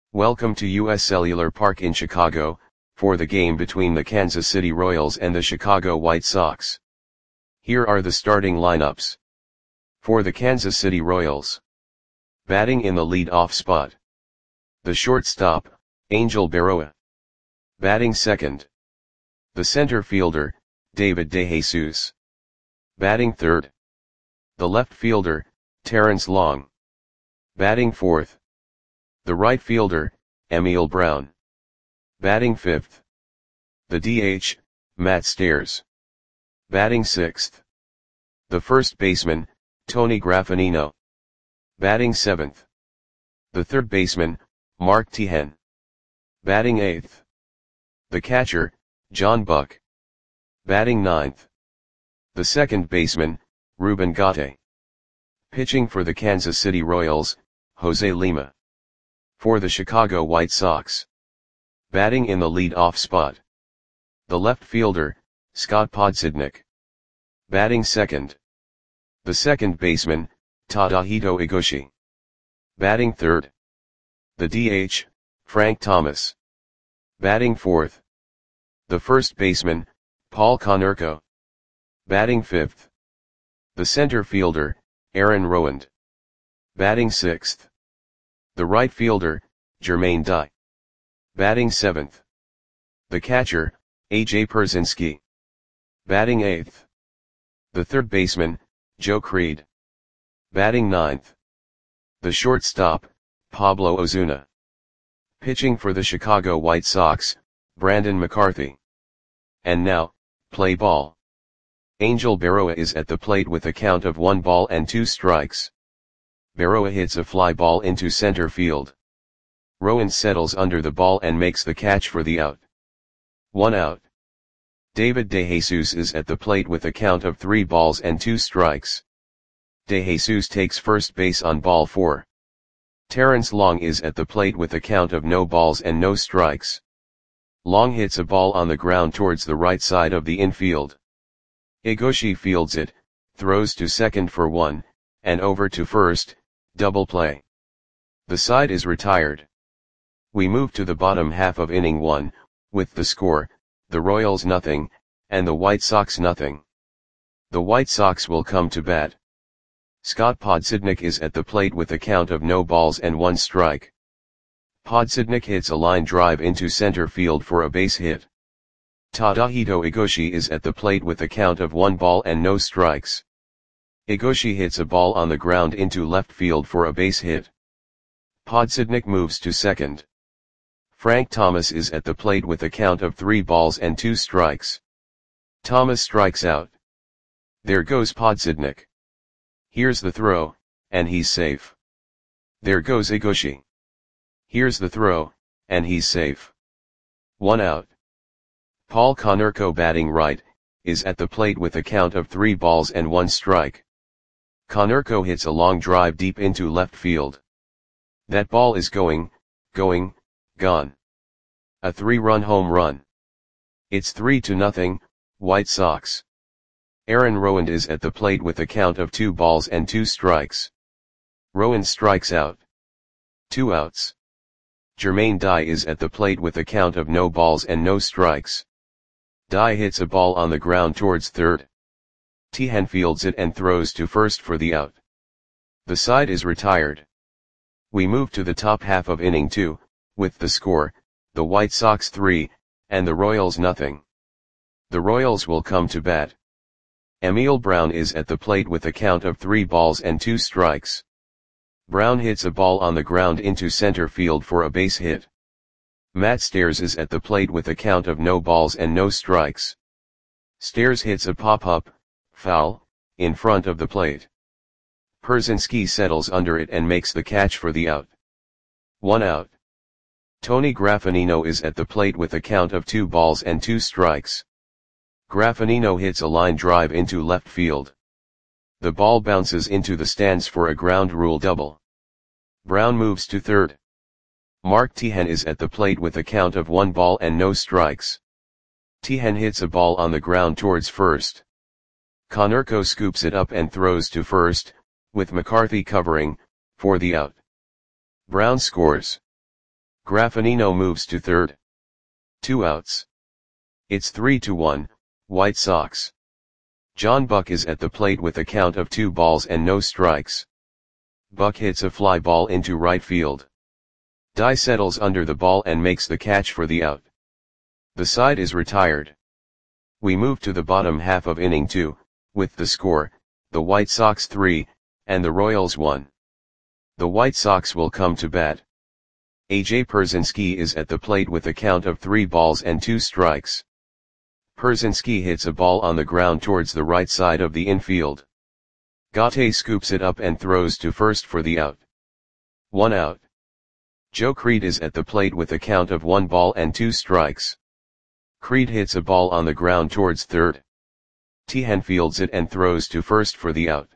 Welcome to US Cellular Park in Chicago, for the game between the Kansas City Royals and the Chicago White Sox. Here are the starting lineups. For the Kansas City Royals. Batting in the lead-off spot. The shortstop, Angel Berroa. Batting second. The center fielder, David DeJesus. Batting third. The left fielder, Terrence Long. Batting fourth. The right fielder, Emil Brown. Batting fifth. The DH, Matt Stairs. Batting sixth. The first baseman, Tony Graffagnino. Batting seventh. The third baseman, Mark Teahen. Batting eighth. The catcher, John Buck. Batting ninth. The second baseman, Ruben Gatti. Pitching for the Kansas City Royals, Jose Lima. For the Chicago White Sox. Batting in the lead-off spot. The left fielder, Scott Podsednik. Batting second. The second baseman, Tadahito Iguchi. Batting third. The DH, Frank Thomas. Batting fourth. The first baseman, Paul Konerko. Batting fifth. The center fielder, Aaron Rowand. Batting sixth. The right fielder, Jermaine Dye. Batting seventh. The catcher, A.J. Pierzynski. Batting eighth. The third baseman, Joe Creed. Batting ninth. The shortstop, Pablo Ozuna. Pitching for the Chicago White Sox, Brandon McCarthy. And now, play ball. Angel Berroa is at the plate with a count of 1 ball and 2 strikes. Berroa hits a fly ball into center field. Rowand settles under the ball and makes the catch for the out. 1 out. David DeJesus is at the plate with a count of 3 balls and 2 strikes. DeJesus takes first base on ball 4. Terrence Long is at the plate with a count of no balls and no strikes. Long hits a ball on the ground towards the right side of the infield. Iguchi fields it, throws to second for 1, and over to first, double play. The side is retired. We move to the bottom half of inning 1, with the score, the Royals nothing, and the White Sox nothing. The White Sox will come to bat. Scott Podsednik is at the plate with a count of no balls and 1 strike. Podsednik hits a line drive into center field for a base hit. Tadahito Iguchi is at the plate with a count of 1 ball and no strikes. Iguchi hits a ball on the ground into left field for a base hit. Podsednik moves to second. Frank Thomas is at the plate with a count of 3 balls and 2 strikes. Thomas strikes out. There goes Podsednik. Here's the throw, and he's safe. There goes Iguchi. Here's the throw, and he's safe. 1 out. Paul Konerko, batting right, is at the plate with a count of 3 balls and 1 strike. Konerko hits a long drive deep into left field. That ball is gone. A 3-run home run. It's 3-0, White Sox. Aaron Rowand is at the plate with a count of 2 balls and 2 strikes. Rowand strikes out. 2 outs. Jermaine Dye is at the plate with a count of no balls and no strikes. Dye hits a ball on the ground towards third. Teahen fields it and throws to first for the out. The side is retired. We move to the top half of inning 2, with the score, the White Sox 3, and the Royals nothing. The Royals will come to bat. Emil Brown is at the plate with a count of 3 balls and 2 strikes. Brown hits a ball on the ground into center field for a base hit. Matt Stairs is at the plate with a count of no balls and no strikes. Stairs hits a pop-up, foul, in front of the plate. Pierzynski settles under it and makes the catch for the out. 1 out. Tony Graffagnino is at the plate with a count of 2 balls and 2 strikes. Graffagnino hits a line drive into left field. The ball bounces into the stands for a ground rule double. Brown moves to third. Mark Teahen is at the plate with a count of 1 ball and no strikes. Teahen hits a ball on the ground towards first. Konerko scoops it up and throws to first, with McCarthy covering, for the out. Brown scores. Graffinino moves to third. 2 outs. It's 3-1, White Sox. John Buck is at the plate with a count of 2 balls and no strikes. Buck hits a fly ball into right field. Dye settles under the ball and makes the catch for the out. The side is retired. We move to the bottom half of inning 2, with the score, the White Sox 3, and the Royals 1. The White Sox will come to bat. A.J. Pierzynski is at the plate with a count of 3 balls and 2 strikes. Pierzynski hits a ball on the ground towards the right side of the infield. Gaute scoops it up and throws to first for the out. 1 out. Joe Creed is at the plate with a count of 1 ball and 2 strikes. Creed hits a ball on the ground towards third. Tehan fields it and throws to first for the out.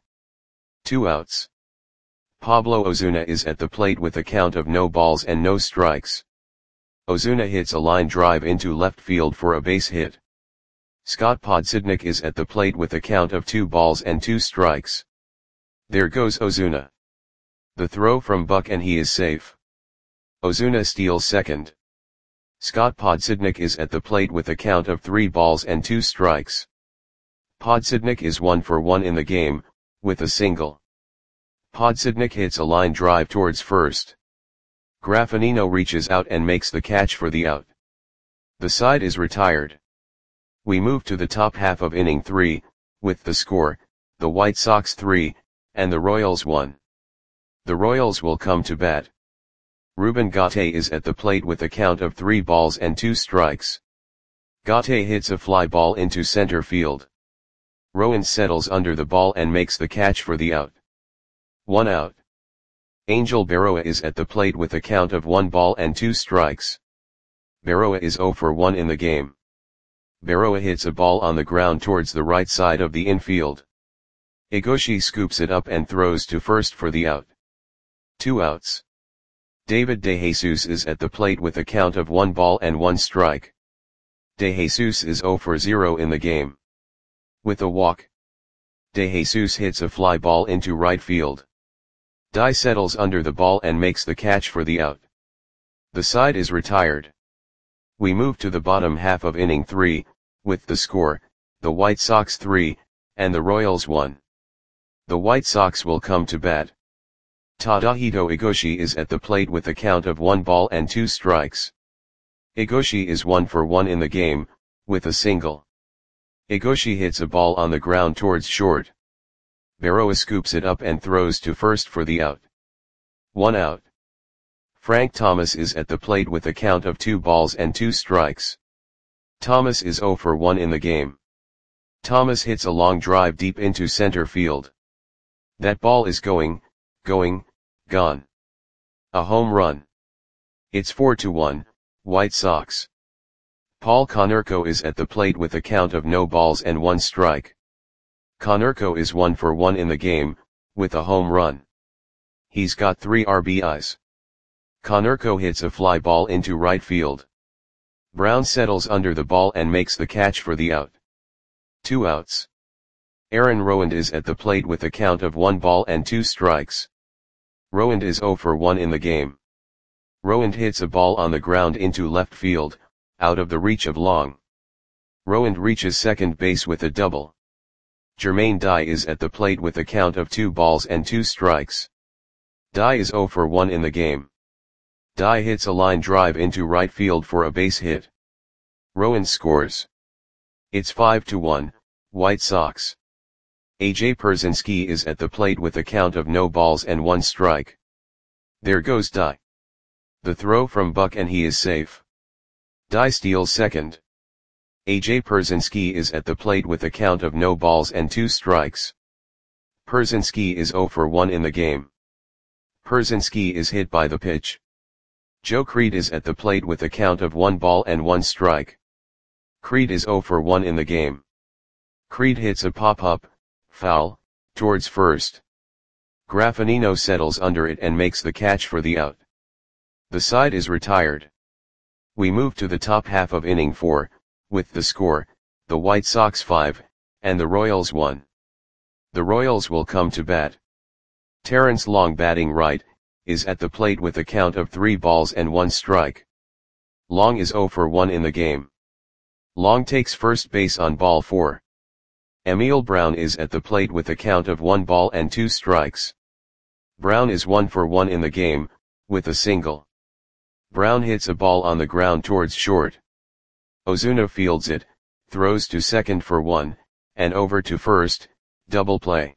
2 outs. Pablo Ozuna is at the plate with a count of no balls and no strikes. Ozuna hits a line drive into left field for a base hit. Scott Podsednik is at the plate with a count of 2 balls and 2 strikes. There goes Ozuna. The throw from Buck and he is safe. Ozuna steals second. Scott Podsednik is at the plate with a count of 3 balls and 2 strikes. Podsednik is 1 for 1 in the game, with a single. Podsednik hits a line drive towards first. Graffinino reaches out and makes the catch for the out. The side is retired. We move to the top half of inning 3, with the score, the White Sox 3, and the Royals 1. The Royals will come to bat. Ruben Gaute is at the plate with a count of 3 balls and 2 strikes. Gaute hits a fly ball into center field. Rowan settles under the ball and makes the catch for the out. 1 out. Angel Berroa is at the plate with a count of 1 ball and 2 strikes. Berroa is 0 for 1 in the game. Berroa hits a ball on the ground towards the right side of the infield. Igoshi scoops it up and throws to first for the out. 2 outs. David DeJesus is at the plate with a count of 1 ball and 1 strike. DeJesus is 0 for 0 in the game. With a walk, DeJesus hits a fly ball into right field. Dye settles under the ball and makes the catch for the out. The side is retired. We move to the bottom half of inning 3, with the score, the White Sox 3, and the Royals 1. The White Sox will come to bat. Tadahito Igoshi is at the plate with a count of 1 ball and 2 strikes. Igoshi is 1 for 1 in the game, with a single. Igoshi hits a ball on the ground towards short. Berroa scoops it up and throws to first for the out. 1 out. Frank Thomas is at the plate with a count of 2 balls and 2 strikes. Thomas is 0 for 1 in the game. Thomas hits a long drive deep into center field. That ball is gone. A home run. It's 4-1, White Sox. Paul Konerko is at the plate with a count of no balls and 1 strike. Konerko is 1 for 1 in the game, with a home run. He's got 3 RBIs. Konerko hits a fly ball into right field. Brown settles under the ball and makes the catch for the out. 2 outs. Aaron Rowand is at the plate with a count of 1 ball and 2 strikes. Rowand is 0 for 1 in the game. Rowand hits a ball on the ground into left field, out of the reach of Long. Rowand reaches second base with a double. Jermaine Dye is at the plate with a count of 2 balls and 2 strikes. Dye is 0 for 1 in the game. Dye hits a line drive into right field for a base hit. Rowand scores. It's 5-1, White Sox. A.J. Pierzynski is at the plate with a count of no balls and 1 strike. There goes Dye. The throw from Buck and he is safe. Dye steals second. A.J. Pierzynski is at the plate with a count of no balls and 2 strikes. Pierzynski is 0 for 1 in the game. Pierzynski is hit by the pitch. Joe Creed is at the plate with a count of 1 ball and 1 strike. Creed is 0 for 1 in the game. Creed hits a pop-up, foul, towards first. Graffinino settles under it and makes the catch for the out. The side is retired. We move to the top half of inning 4, with the score, the White Sox 5, and the Royals 1. The Royals will come to bat. Terrence Long batting right, is at the plate with a count of 3 balls and 1 strike. Long is 0 for 1 in the game. Long takes first base on ball 4. Emil Brown is at the plate with a count of 1 ball and 2 strikes. Brown is 1 for 1 in the game, with a single. Brown hits a ball on the ground towards short. Ozuna fields it, throws to second for 1, and over to first, double play.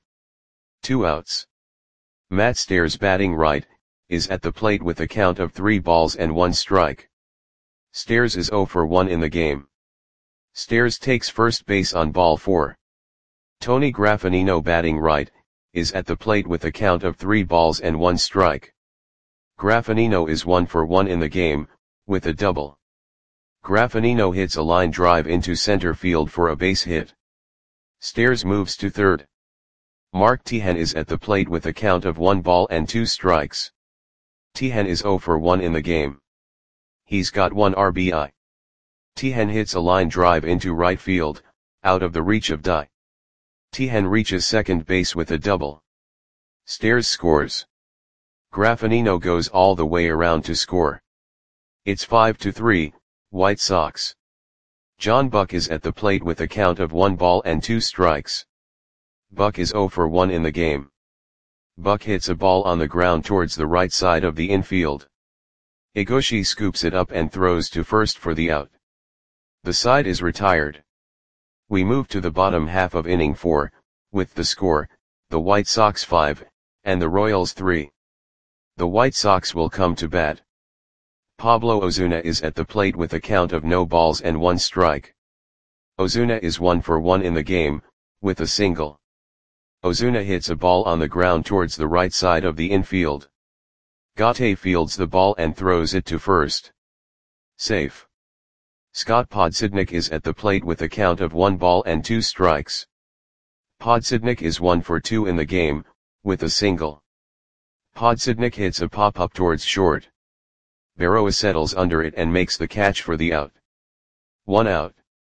2 outs. Matt Stairs, batting right, is at the plate with a count of 3 balls and 1 strike. Stairs is 0 for 1 in the game. Stairs takes first base on ball 4. Tony Graffinino, batting right, is at the plate with a count of 3 balls and 1 strike. Graffinino is 1 for 1 in the game, with a double. Graffinino hits a line drive into center field for a base hit. Stairs moves to third. Mark Teahen is at the plate with a count of 1 ball and 2 strikes. Teahen is 0 for 1 in the game. He's got 1 RBI. Teahen hits a line drive into right field, out of the reach of Dye. Teahen reaches second base with a double. Stairs scores. Graffinino goes all the way around to score. It's 5-3, White Sox. John Buck is at the plate with a count of 1 ball and 2 strikes. Buck is 0 for 1 in the game. Buck hits a ball on the ground towards the right side of the infield. Igoshi scoops it up and throws to first for the out. The side is retired. We move to the bottom half of inning 4, with the score, the White Sox 5, and the Royals 3. The White Sox will come to bat. Pablo Ozuna is at the plate with a count of no balls and 1 strike. Ozuna is 1 for 1 in the game, with a single. Ozuna hits a ball on the ground towards the right side of the infield. Gate fields the ball and throws it to first. Safe. Scott Podsednik is at the plate with a count of 1 ball and 2 strikes. Podsednik is 1 for 2 in the game, with a single. Podsednik hits a pop-up towards short. Berroa settles under it and makes the catch for the out. 1 out.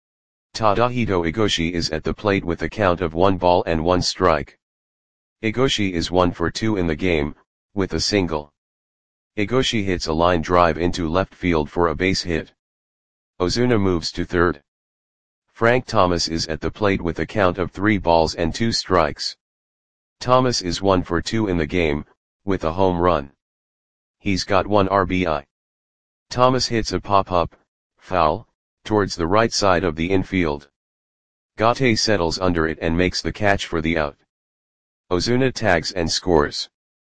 Tadahito Igoshi is at the plate with a count of 1 ball and 1 strike. Igoshi is 1 for 2 in the game, with a single. Igoshi hits a line drive into left field for a base hit. Ozuna moves to third. Frank Thomas is at the plate with a count of 3 balls and 2 strikes. Thomas is 1 for 2 in the game, with a home run. He's got 1 RBI. Thomas hits a pop-up, foul, towards the right side of the infield. Gate settles under it and makes the catch for the out. Ozuna tags and scores.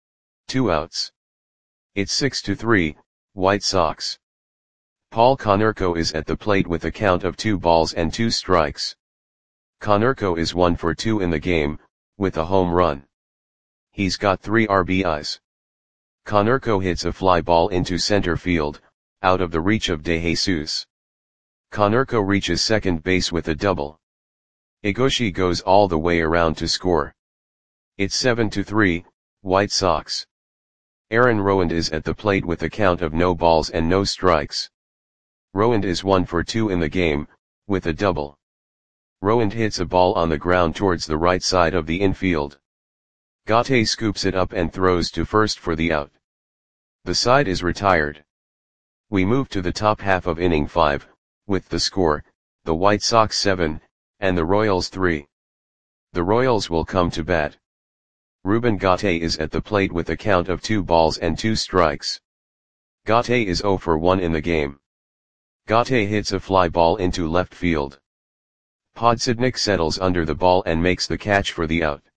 2 outs. It's 6-3, White Sox. Paul Konerko is at the plate with a count of 2 balls and 2 strikes. Konerko is 1 for 2 in the game, with a home run. He's got 3 RBIs. Konerko hits a fly ball into center field, out of the reach of De Jesus. Konerko reaches second base with a double. Igoshi goes all the way around to score. It's 7-3, White Sox. Aaron Rowand is at the plate with a count of no balls and no strikes. Rowand is 1 for 2 in the game, with a double. Rowand hits a ball on the ground towards the right side of the infield. Gate scoops it up and throws to first for the out. The side is retired. We move to the top half of inning 5, with the score, the White Sox 7, and the Royals 3. The Royals will come to bat. Ruben Gate is at the plate with a count of 2 balls and 2 strikes. Gate is 0 for 1 in the game. Gate hits a fly ball into left field. Podsednik settles under the ball and makes the catch for the out.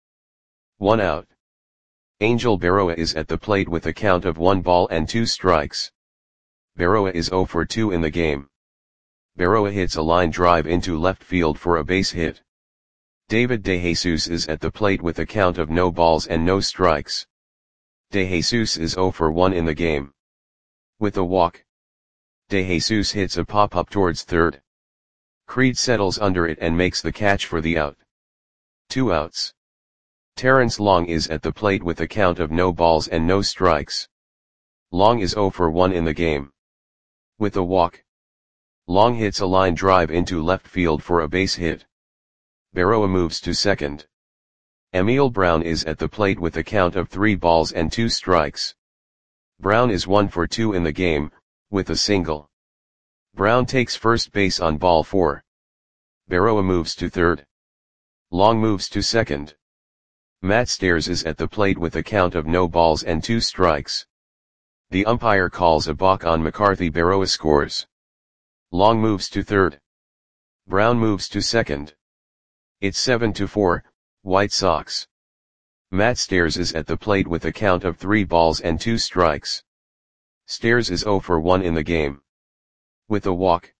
1 out. Angel Berroa is at the plate with a count of 1 ball and 2 strikes. Berroa is 0 for 2 in the game. Berroa hits a line drive into left field for a base hit. David De Jesus is at the plate with a count of no balls and no strikes. De Jesus is 0 for 1 in the game. With a walk. De Jesus hits a pop-up towards third. Creed settles under it and makes the catch for the out. 2 outs. Terrence Long is at the plate with a count of no balls and no strikes. Long is 0 for 1 in the game. With a walk. Long hits a line drive into left field for a base hit. Berroa moves to second. Emil Brown is at the plate with a count of 3 balls and 2 strikes. Brown is 1 for 2 in the game, with a single. Brown takes first base on ball 4. Berroa moves to third. Long moves to second. Matt Stairs is at the plate with a count of no balls and 2 strikes. The umpire calls a balk on McCarthy. Berroa scores. Long moves to third. Brown moves to second. It's 7-4, White Sox. Matt Stairs is at the plate with a count of 3 balls and 2 strikes. Stairs is 0 for 1 in the game. With a walk.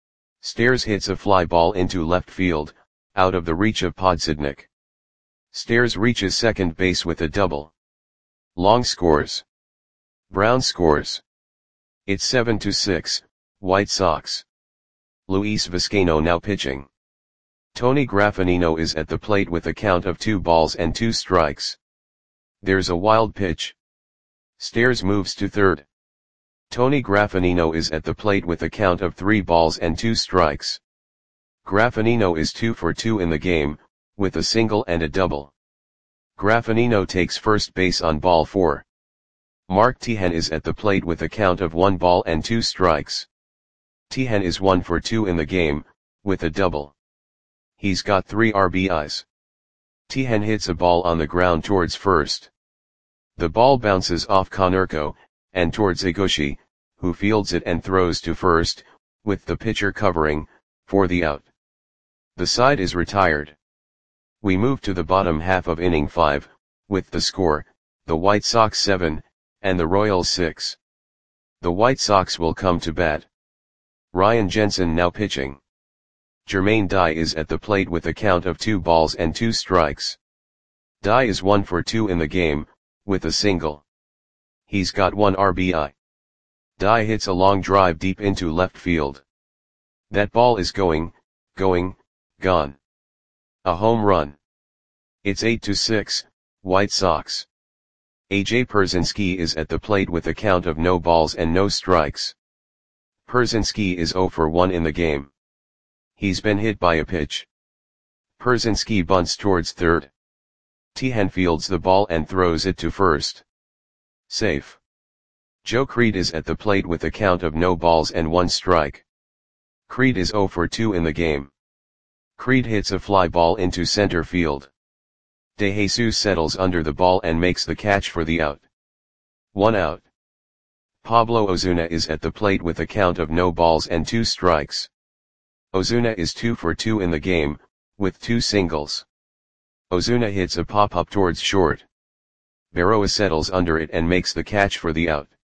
Stairs hits a fly ball into left field, out of the reach of Podsednik. Stairs reaches second base with a double. Long scores. Brown scores. It's 7-6, White Sox. Luis Vizcaino now pitching. Tony Graffinino is at the plate with a count of 2 balls and 2 strikes. There's a wild pitch. Stairs moves to third. Tony Graffinino is at the plate with a count of 3 balls and 2 strikes. Graffinino is 2 for 2 in the game, with a single and a double. Graffinino takes first base on ball 4. Mark Teahen is at the plate with a count of 1 ball and 2 strikes. Teahen is 1 for 2 in the game, with a double. He's got 3 RBIs. Teahen hits a ball on the ground towards first. The ball bounces off Konerko, and towards Iguchi, who fields it and throws to first, with the pitcher covering, for the out. The side is retired. We move to the bottom half of inning 5, with the score, the White Sox 7, and the Royals 6. The White Sox will come to bat. Ryan Jensen now pitching. Jermaine Dye is at the plate with a count of 2 balls and 2 strikes. Dye is 1 for 2 in the game, with a single. He's got 1 RBI. Dye hits a long drive deep into left field. That ball is going, gone. A home run. It's 8-6, White Sox. AJ Pierzynski is at the plate with a count of no balls and no strikes. Pierzynski is 0 for 1 in the game. He's been hit by a pitch. Pierzynski bunts towards third. Teahen fields the ball and throws it to first. Safe. Joe Creed is at the plate with a count of no balls and 1 strike. Creed is 0 for 2 in the game. Creed hits a fly ball into center field. DeJesus settles under the ball and makes the catch for the out. 1 out. Pablo Ozuna is at the plate with a count of no balls and 2 strikes. Ozuna is 2 for 2 in the game, with 2 singles. Ozuna hits a pop-up towards short. Berroa settles under it and makes the catch for the out.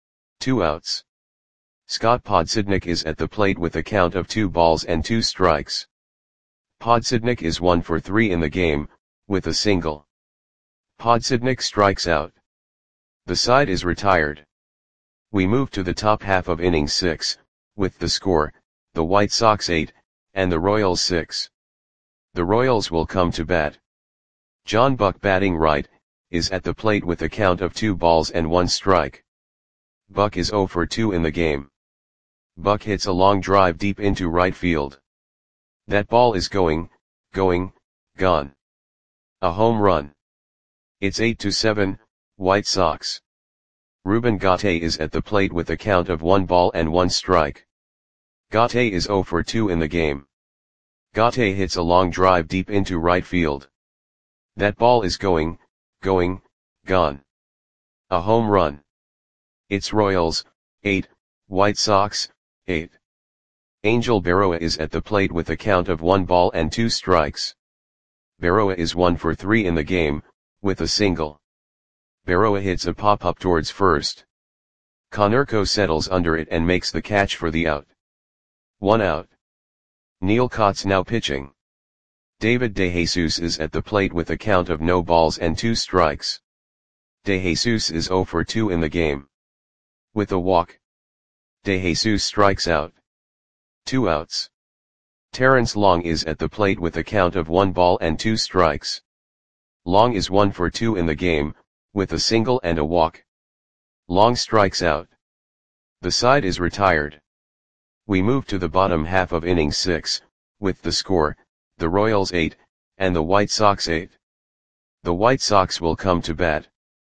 2 outs. Scott Podsednik is at the plate with a count of 2 balls and 2 strikes. Podsednik is 1 for 3 in the game, with a single. Podsednik strikes out. The side is retired. We move to the top half of inning 6, with the score, the White Sox 8, and the Royals 6. The Royals will come to bat. John Buck batting right, is at the plate with a count of 2 balls and 1 strike. Buck is 0 for 2 in the game. Buck hits a long drive deep into right field. That ball is going, gone. A home run. It's 8-7, White Sox. Ruben Gatte is at the plate with a count of 1 ball and 1 strike. Gatte is 0 for 2 in the game. Gatte hits a long drive deep into right field. That ball is going, gone. A home run. It's Royals, 8, White Sox, 8. Angel Berroa is at the plate with a count of 1 ball and 2 strikes. Berroa is 1 for 3 in the game, with a single. Berroa hits a pop-up towards first. Konerko settles under it and makes the catch for the out. 1 out. Neil Kotz now pitching. David DeJesus is at the plate with a count of no balls and 2 strikes. DeJesus is 0 for 2 in the game. With a walk. DeJesus strikes out. 2 outs. Terrence Long is at the plate with a count of 1 ball and 2 strikes. Long is 1 for 2 in the game, with a single and a walk. Long strikes out. The side is retired. We move to the bottom half of inning 6, with the score, the Royals 8, and the White Sox 8. The White Sox will come to bat.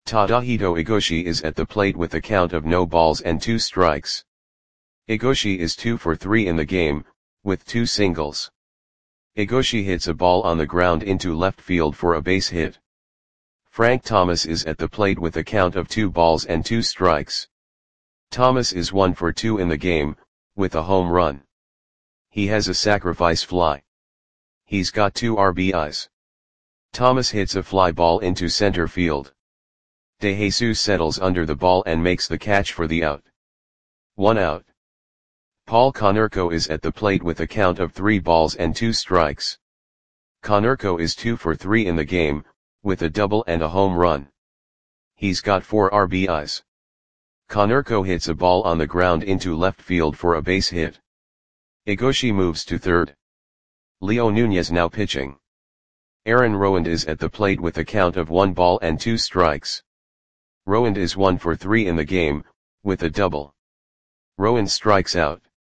Tadahito Egoshi is at the plate with a count of no balls and 2 strikes. Egoshi is 2 for 3 in the game, with 2 singles. Egoshi hits a ball on the ground into left field for a base hit. Frank Thomas is at the plate with a count of 2 balls and 2 strikes. Thomas is 1 for 2 in the game, with a home run. He has a sacrifice fly. He's got 2 RBIs. Thomas hits a fly ball into center field. De Jesus settles under the ball and makes the catch for the out. 1 out. Paul Konerko is at the plate with a count of 3 balls and 2 strikes. Konerko is 2 for 3 in the game, with a double and a home run. He's got 4 RBIs. Konerko hits a ball on the ground into left field for a base hit. Egoshi moves to third. Leo Nunez now pitching. Aaron Rowand is at the plate with a count of 1 ball and 2 strikes. Rowand is 1 for 3 in the game, with a double. Rowand strikes out.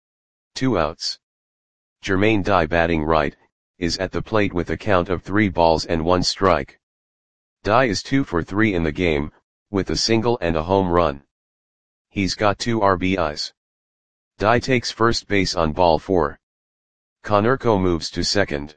2 outs. Jermaine Dye batting right, is at the plate with a count of 3 balls and 1 strike. Dye is 2 for 3 in the game, with a single and a home run. He's got 2 RBIs. Dye takes first base on ball 4. Konerko moves to second.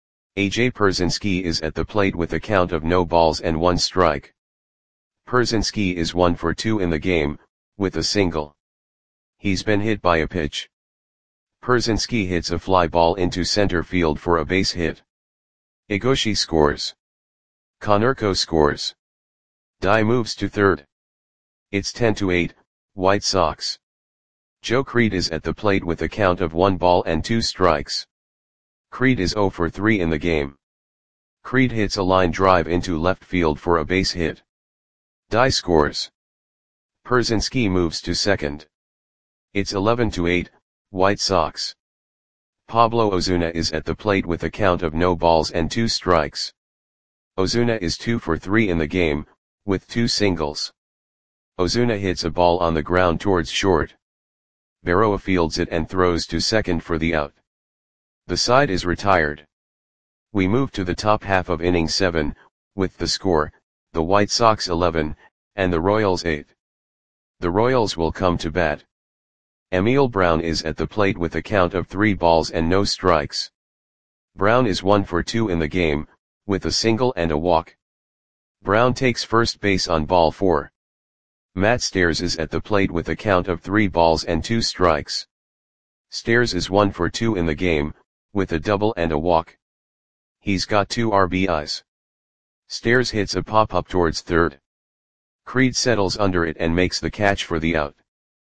AJ Pierzynski is at the plate with a count of no balls and 1 strike. Pierzynski is 1 for 2 in the game, with a single. He's been hit by a pitch. Pierzynski hits a fly ball into center field for a base hit. Egoshi scores. Konerko scores. Dye moves to third. It's 10-8, White Sox. Joe Creed is at the plate with a count of 1 ball and 2 strikes. Creed is 0 for 3 in the game. Creed hits a line drive into left field for a base hit. Dye scores. Pierzynski moves to second. It's 11-8, White Sox. Pablo Ozuna is at the plate with a count of no balls and 2 strikes. Ozuna is 2 for 3 in the game, with 2 singles. Ozuna hits a ball on the ground towards short. Berroa fields it and throws to second for the out. The side is retired. We move to the top half of inning 7, with the score, the White Sox 11, and the Royals 8. The Royals will come to bat. Emil Brown is at the plate with a count of 3 balls and no strikes. Brown is 1 for 2 in the game, with a single and a walk. Brown takes first base on ball 4. Matt Stairs is at the plate with a count of 3 balls and 2 strikes. Stairs is 1 for 2 in the game, with a double and a walk. He's got 2 RBIs. Stairs hits a pop-up towards third. Creed settles under it and makes the catch for the out.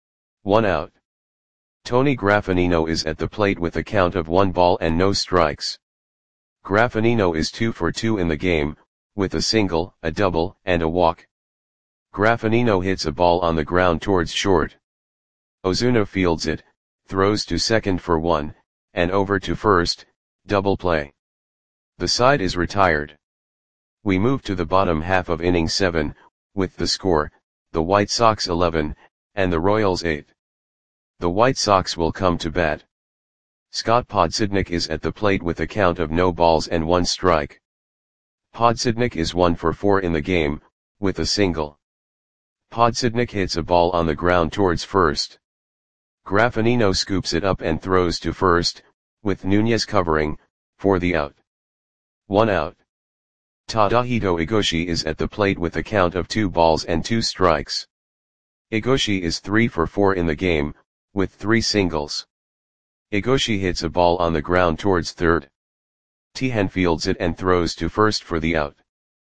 1 out. Tony Graffinino is at the plate with a count of 1 ball and no strikes. Graffinino is 2 for 2 in the game, with a single, a double, and a walk. Graffinino hits a ball on the ground towards short. Ozuna fields it, throws to second for 1, and over to first, double play. The side is retired. We move to the bottom half of inning 7, with the score, the White Sox 11, and the Royals 8. The White Sox will come to bat. Scott Podsednik is at the plate with a count of no balls and 1 strike. Podsednik is 1 for 4 in the game, with a single. Podsednik hits a ball on the ground towards first. Graffinino scoops it up and throws to first, with Nunez covering, for the out. 1 out. Tadahito Egoshi is at the plate with a count of 2 balls and 2 strikes. Egoshi is 3 for 4 in the game, with 3 singles. Egoshi hits a ball on the ground towards third. Tihan fields it and throws to first for the out.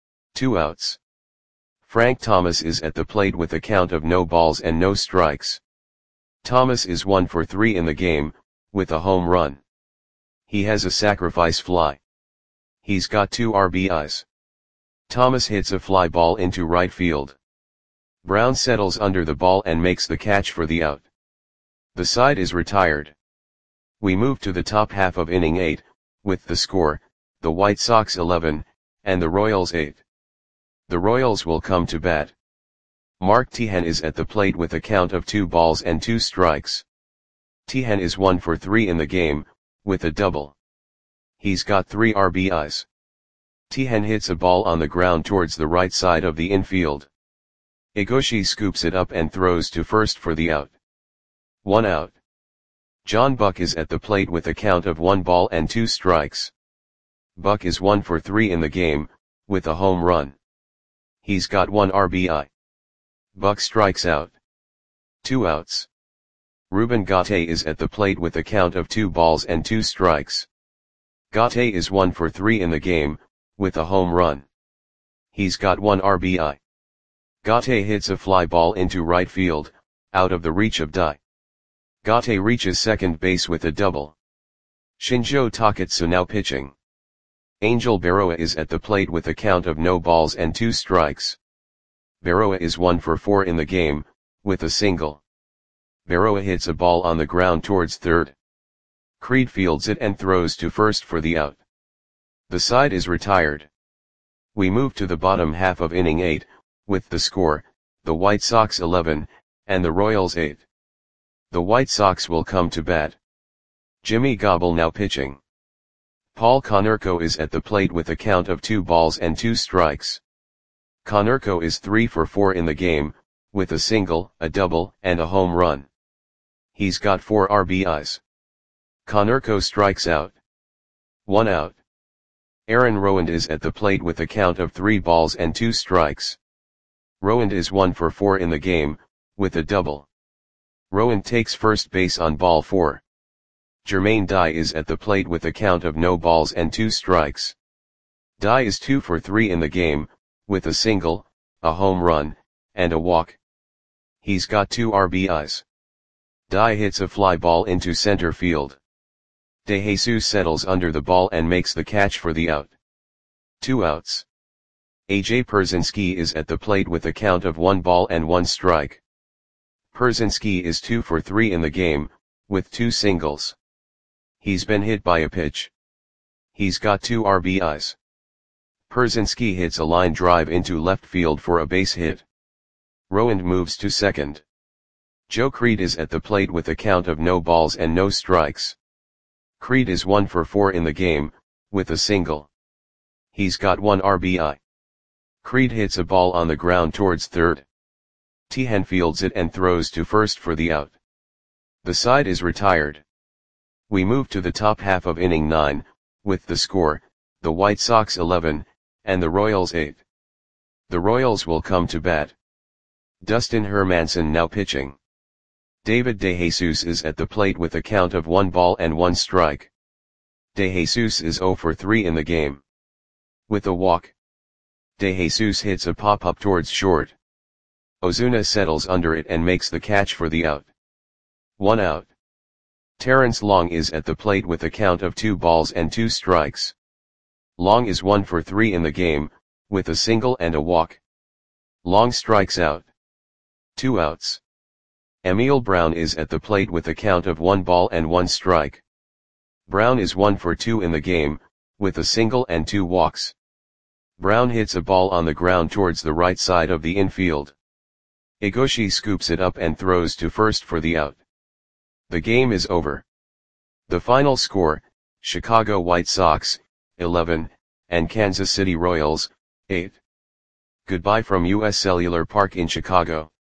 2 outs. Frank Thomas is at the plate with a count of no balls and no strikes. Thomas is 1 for 3 in the game, with a home run. He has a sacrifice fly. He's got 2 RBIs. Thomas hits a fly ball into right field. Brown settles under the ball and makes the catch for the out. The side is retired. We move to the top half of inning 8, with the score, the White Sox 11, and the Royals 8. The Royals will come to bat. Mark Tihan is at the plate with a count of 2 balls and 2 strikes. Tihan is 1 for 3 in the game, with a double. He's got 3 RBIs. Tihen hits a ball on the ground towards the right side of the infield. Egoshi scoops it up and throws to first for the out. 1 out. John Buck is at the plate with a count of 1 ball and 2 strikes. Buck is 1 for 3 in the game, with a home run. He's got 1 RBI. Buck strikes out. 2 outs. Ruben Gate is at the plate with a count of 2 balls and 2 strikes. Gate is 1 for 3 in the game, with a home run. He's got 1 RBI. Gate hits a fly ball into right field, out of the reach of Dai. Gate reaches second base with a double. Shinjo Takatsu now pitching. Angel Berroa is at the plate with a count of no balls and 2 strikes. Berroa is 1 for 4 in the game, with a single. Berroa hits a ball on the ground towards third. Creed fields it and throws to first for the out. The side is retired. We move to the bottom half of inning 8, with the score, the White Sox 11, and the Royals 8. The White Sox will come to bat. Jimmy Gobble now pitching. Paul Konerko is at the plate with a count of 2 balls and 2 strikes. Konerko is 3 for 4 in the game, with a single, a double, and a home run. He's got 4 RBIs. Konerko strikes out. 1 out. Aaron Rowand is at the plate with a count of 3 balls and 2 strikes. Rowand is 1 for 4 in the game, with a double. Rowand takes first base on ball 4. Jermaine Dye is at the plate with a count of no balls and 2 strikes. Dye is 2 for 3 in the game, with a single, a home run, and a walk. He's got 2 RBIs. Dye hits a fly ball into center field. De Jesus settles under the ball and makes the catch for the out. 2 outs. AJ Pierzynski is at the plate with a count of 1 ball and 1 strike. Pierzynski is 2 for 3 in the game, with 2 singles. He's been hit by a pitch. He's got 2 RBIs. Pierzynski hits a line drive into left field for a base hit. Rowand moves to second. Joe Creed is at the plate with a count of no balls and no strikes. Creed is 1 for 4 in the game, with a single. He's got 1 RBI. Creed hits a ball on the ground towards third. Tihen fields it and throws to first for the out. The side is retired. We move to the top half of inning 9, with the score, the White Sox 11, and the Royals 8. The Royals will come to bat. Dustin Hermanson now pitching. David De Jesus is at the plate with a count of 1 ball and 1 strike. De Jesus is 0 for 3 in the game. With a walk. De Jesus hits a pop-up towards short. Ozuna settles under it and makes the catch for the out. 1 out. Terrence Long is at the plate with a count of 2 balls and 2 strikes. Long is 1 for 3 in the game, with a single and a walk. Long strikes out. 2 outs. Emil Brown is at the plate with a count of 1 ball and 1 strike. Brown is 1 for 2 in the game, with a single and 2 walks. Brown hits a ball on the ground towards the right side of the infield. Egoshi scoops it up and throws to first for the out. The game is over. The final score, Chicago White Sox, 11, and Kansas City Royals, 8. Goodbye from US Cellular Park in Chicago.